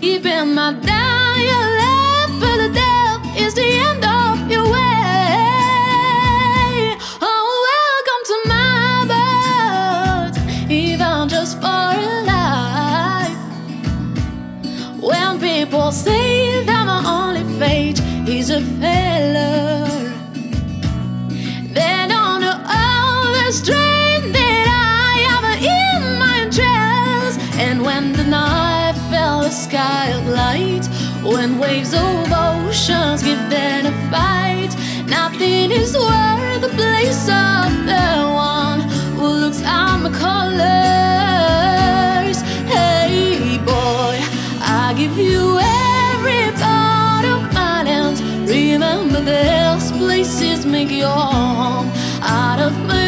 Keeping my dying love for the death is the end of your way. Oh, welcome to my birth, even just for a life. When people say that my only fate is a failure, they don't know all the strength that I have in my chest. And when the night fell the sky of light, when waves of oceans give them a fight, nothing is worth the place of the one who looks at my colors. Hey boy, I give you every part of my land. Remember, those places make your home out of my